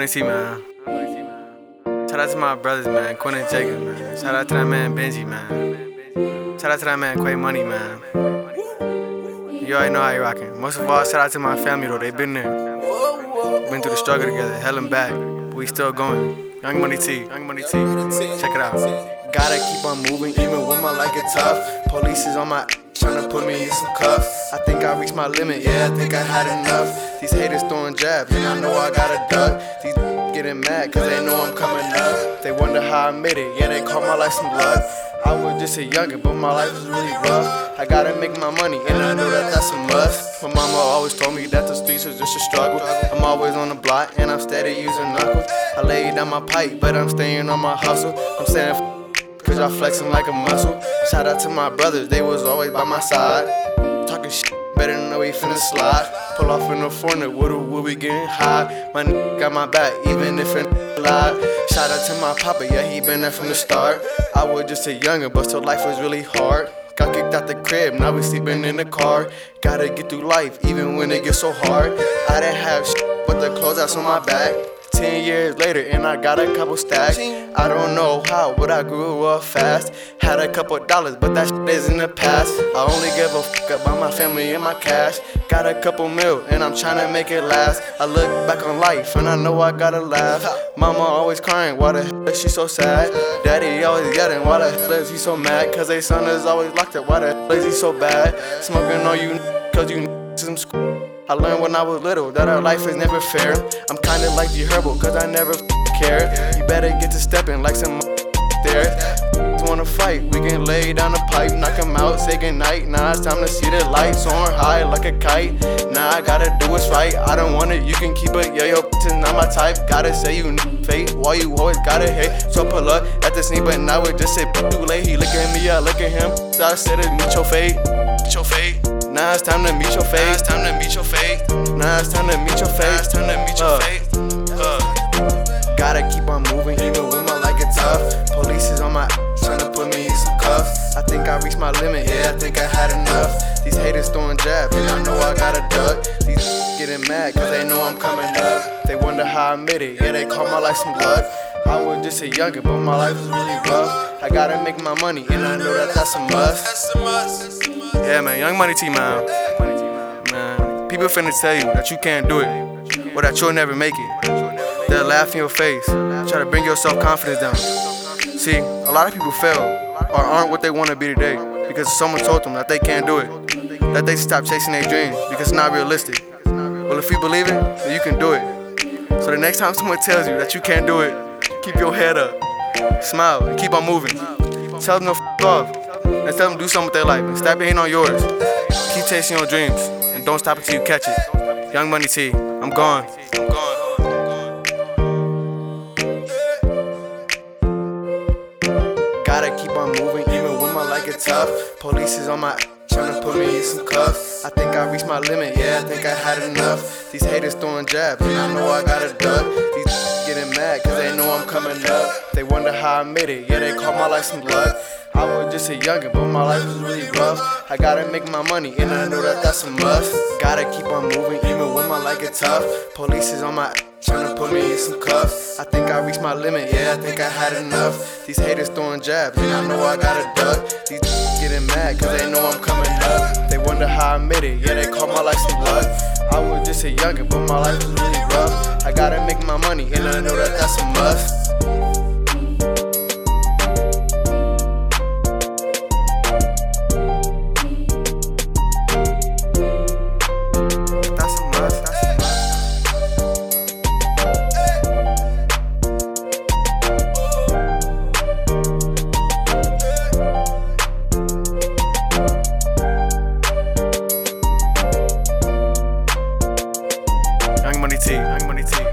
Money T, man. Shout out to my brothers, man. Quinn and Jacob, man. Shout out to that man Benji, man. Shout out to that man Quay Money, man. You already know how you rockin'. Most of all, shout out to my family, though. They been there. Been through the struggle together, hell and back. But we still going. Young Money T. Check it out. Gotta keep on moving even when my life get tough. Police is on my tryna put me in some cuffs. I think I reached my limit, yeah, I think I had enough. These haters throwing jabs, and I know I gotta duck. These getting mad cause they know I'm coming up. They wonder how I made it, yeah, they call my life some luck. I was just a youngin', but my life was really rough. I gotta make my money, and I know that that's a must. My mama always told me that the streets was just a struggle. I'm always on the block, and I'm steady using knuckles. I laid down my pipe, but I'm staying on my hustle. I'm saying cause y'all flexing like a muscle. Shout out to my brothers, they was always by my side. Talking shit, better know we finna slide. Pull off in the foreigner, will we getting high? My got my back, even if it lied. Shout out to my papa, yeah, he been there from the start. I was just a youngin', but still life was really hard. Got kicked out the crib, now we sleeping in the car. Gotta get through life, even when it gets so hard. I didn't have shit, but the clothes that's on my back. 10 years later, and I got a couple stacks. I don't know how, but I grew up fast. Had a couple dollars, but that shit is in the past. I only give a fuck about my family and my cash. Got a couple mil, and I'm tryna make it last. I look back on life, and I know I gotta laugh. Mama always crying, why the hell is she so sad? Daddy always yelling, why the hell is he so mad? Cause they son is always locked up, why the hell is he so bad? Smoking on you, cause you some school. I learned when I was little that our life is never fair. I'm kinda like G Herbo, cause I never care. You better get to stepping like some there. Wanna fight, we can lay down the pipe, knock him out, say goodnight. Now it's time to see the light, soaring high like a kite. Now I gotta do what's right, I don't want it, you can keep it. Yeah, yo, is not my type, gotta say you fate. Why you always gotta hate? So pull up at the scene, but now it just say too late. He look at me, I look at him. So I said it, meet your fate. Now it's time to meet your fate. Now it's time to meet your fate. Gotta keep on moving even when my life get tough. Police is on my tryna put me in some cuffs. I think I reached my limit, yeah, I think I had enough. These haters throwing jabs, and I know I gotta duck. These getting mad cause they know I'm coming up. They wonder how I made it, yeah, they call my life some luck. I was just a youngin', but my life was really rough. I gotta make my money, and I know that that's a must. Yeah, man, Young Money T, man. People finna tell you that you can't do it, or that you'll never make it. They'll laugh in your face, try to bring your self-confidence down. See, a lot of people fail, or aren't what they wanna be today, because someone told them that they can't do it, that they should stop chasing their dreams, because it's not realistic. Well, if you believe it, then you can do it. So the next time someone tells you that you can't do it, keep your head up, smile, and keep on moving. Tell them to f*** off, and tell them to do something with their life, and stop being on yours. Keep chasing your dreams, and don't stop until you catch it. Young Money T, I'm gone. Gotta keep on moving even when my life get tough. Police is on my tryna put me in some cuffs. I think I reached my limit, yeah, I think I had enough. These haters throwing jabs, and I know I gotta duck. These getting mad cause they know I'm coming up. They wonder how I made it, yeah, they call my life some luck. I was just a youngin', but my life was really rough. I gotta make my money, and I know that that's a must. Gotta keep on moving even when my life get tough. Police is on my tryna put me in some cuffs. I think I reached my limit, yeah, I think I had enough. These haters throwing jabs, and I know I gotta duck. These getting mad cause they know I'm coming up. They wonder how I made it, yeah, they call my life some luck. I was just a youngin', but my life was really rough. I gotta make my money, and I know that that's a must. Young Money T.